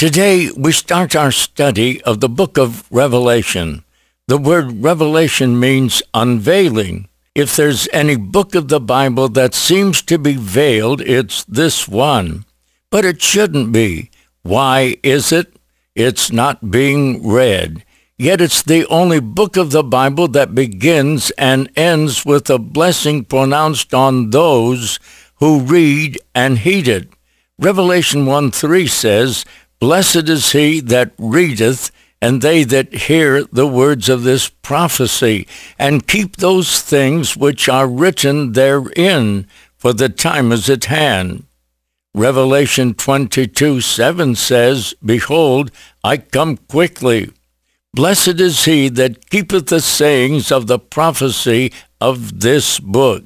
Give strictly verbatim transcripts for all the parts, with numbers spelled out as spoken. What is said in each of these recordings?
Today, we start our study of the book of Revelation. The word revelation means unveiling. If there's any book of the Bible that seems to be veiled, it's this one. But it shouldn't be. Why is it? It's not being read. Yet it's the only book of the Bible that begins and ends with a blessing pronounced on those who read and heed it. Revelation one three says, "Blessed is he that readeth, and they that hear the words of this prophecy, and keep those things which are written therein, for the time is at hand." Revelation twenty-two seven says, "Behold, I come quickly. Blessed is he that keepeth the sayings of the prophecy of this book."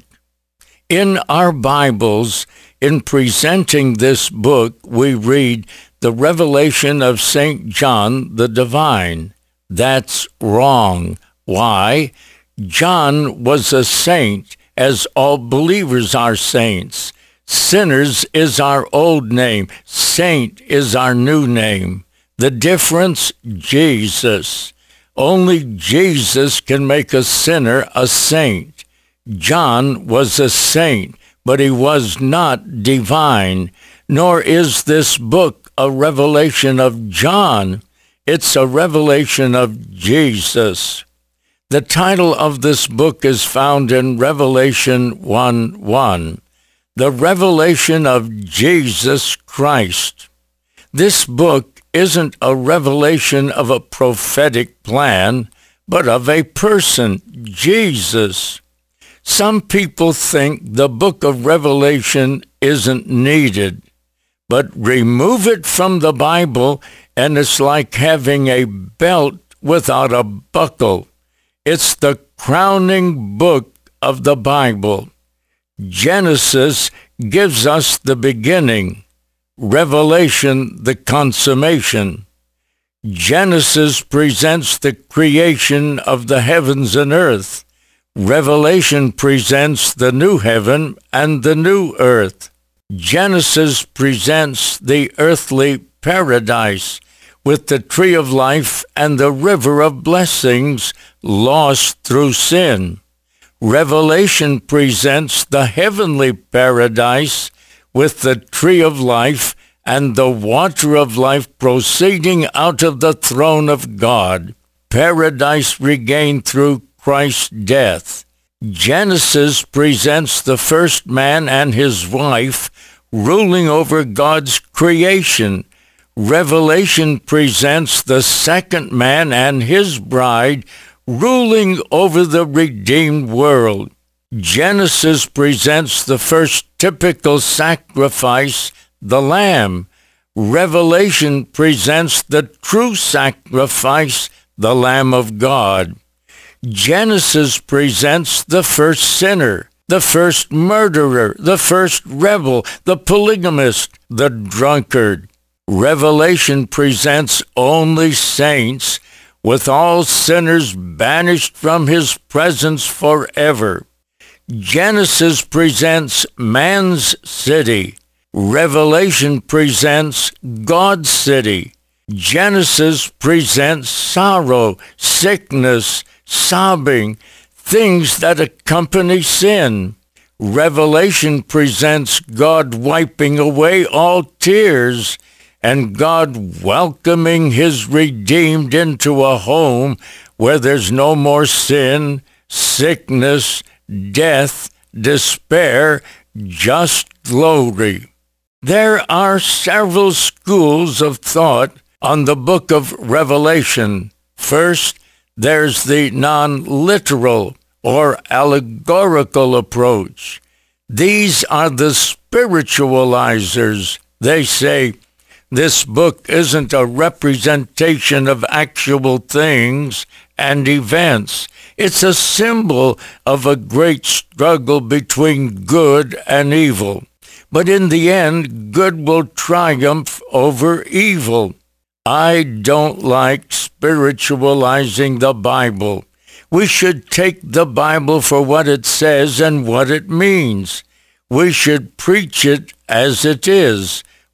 In our Bibles, in presenting this book, we read the revelation of Saint John the Divine. That's wrong. Why? John was a saint, as all believers are saints. Sinners is our old name. Saint is our new name. The difference? Jesus. Only Jesus can make a sinner a saint. John was a saint, but he was not divine, nor is this book a revelation of John. It's a revelation of Jesus. The title of this book is found in Revelation one one, the revelation of Jesus Christ. This book isn't a revelation of a prophetic plan, but of a person, Jesus. Some people think the book of Revelation isn't needed. But remove it from the Bible, and it's like having a belt without a buckle. It's the crowning book of the Bible. Genesis gives us the beginning, Revelation the consummation. Genesis presents the creation of the heavens and earth. Revelation presents the new heaven and the new earth. Genesis presents the earthly paradise with the tree of life and the river of blessings lost through sin. Revelation presents the heavenly paradise with the tree of life and the water of life proceeding out of the throne of God. Paradise regained through Christ's death. Genesis presents the first man and his wife ruling over God's creation. Revelation presents the second man and his bride ruling over the redeemed world. Genesis presents the first typical sacrifice, the Lamb. Revelation presents the true sacrifice, the Lamb of God. Genesis presents the first sinner, the first murderer, the first rebel, the polygamist, the drunkard. Revelation presents only saints, with all sinners banished from his presence forever. Genesis presents man's city. Revelation presents God's city. Genesis presents sorrow, sickness, sobbing, things that accompany sin. Revelation presents God wiping away all tears and God welcoming his redeemed into a home where there's no more sin, sickness, death, despair, just glory. There are several schools of thought on the book of Revelation. First, there's the non-literal or allegorical approach. These are the spiritualizers. They say, this book isn't a representation of actual things and events. It's a symbol of a great struggle between good and evil. But in the end, good will triumph over evil. I don't like spiritualizing the Bible. We should take the Bible for what it says and what it means. We should preach it as it is,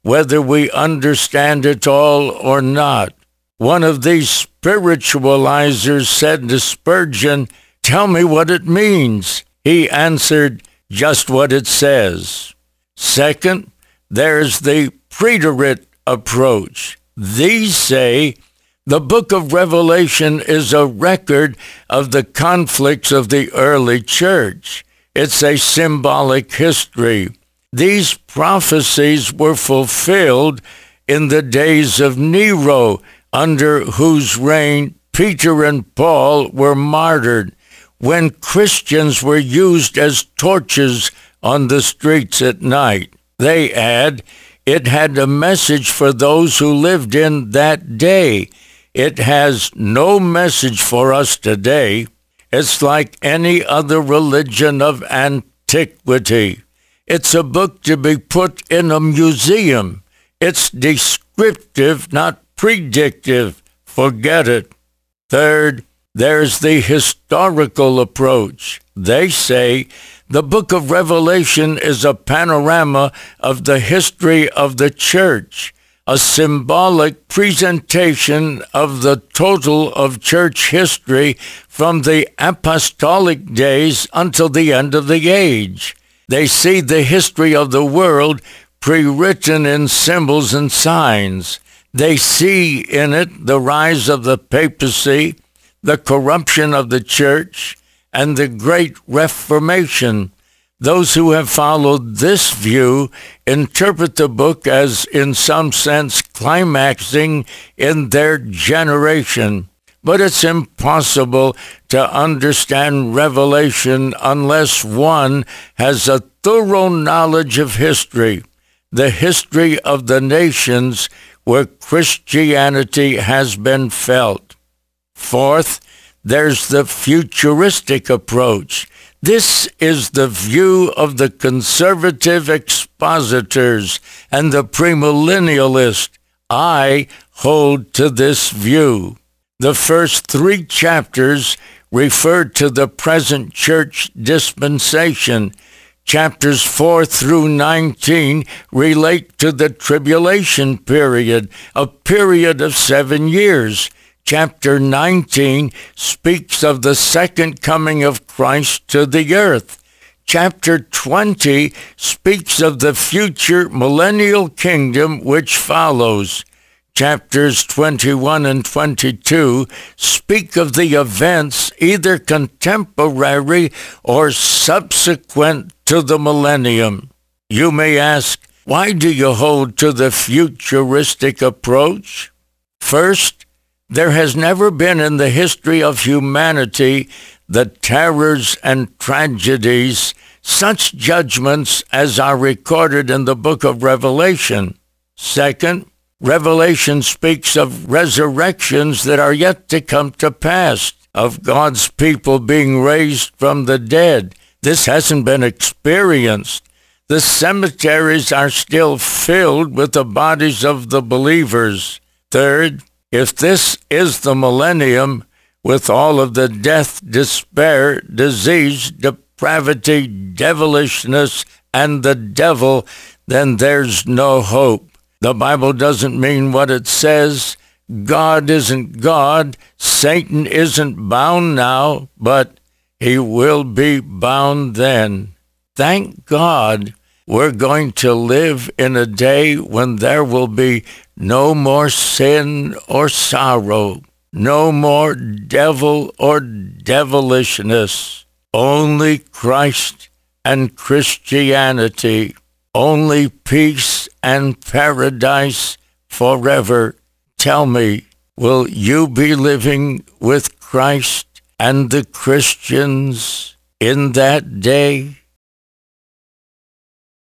whether we understand it all or not. One of these spiritualizers said to Spurgeon, "Tell me what it means." He answered, "Just what it says." Second, there's the preterist approach. These say the book of Revelation is a record of the conflicts of the early church. It's a symbolic history. These prophecies were fulfilled in the days of Nero, under whose reign Peter and Paul were martyred, when Christians were used as torches on the streets at night. They add, it had a message for those who lived in that day. It has no message for us today. It's like any other religion of antiquity. It's a book to be put in a museum. It's descriptive, not predictive. Forget it. Third, there's the historical approach. They say the book of Revelation is a panorama of the history of the church, a symbolic presentation of the total of church history from the apostolic days until the end of the age. They see the history of the world pre-written in symbols and signs. They see in it the rise of the papacy, the corruption of the church, and the Great Reformation. Those who have followed this view interpret the book as, in some sense, climaxing in their generation. But it's impossible to understand Revelation unless one has a thorough knowledge of history, the history of the nations where Christianity has been felt. Fourth, there's the futuristic approach. This is the view of the conservative expositors and the premillennialist. I hold to this view. The first three chapters refer to the present church dispensation. Chapters four through nineteen relate to the tribulation period, a period of seven years. Chapter nineteen speaks of the second coming of Christ to the earth. Chapter twenty speaks of the future millennial kingdom which follows. Chapters twenty-one and twenty-two speak of the events either contemporary or subsequent to the millennium. You may ask, why do you hold to the futuristic approach? First, there has never been in the history of humanity the terrors and tragedies, such judgments as are recorded in the book of Revelation. Second, Revelation speaks of resurrections that are yet to come to pass, of God's people being raised from the dead. This hasn't been experienced. The cemeteries are still filled with the bodies of the believers. Third, if this is the millennium, with all of the death, despair, disease, depravity, devilishness, and the devil, then there's no hope. The Bible doesn't mean what it says. God isn't God. Satan isn't bound now, but he will be bound then. Thank God we're going to live in a day when there will be no more sin or sorrow, no more devil or devilishness, only Christ and Christianity, only peace and paradise forever. Tell me, will you be living with Christ and the Christians in that day?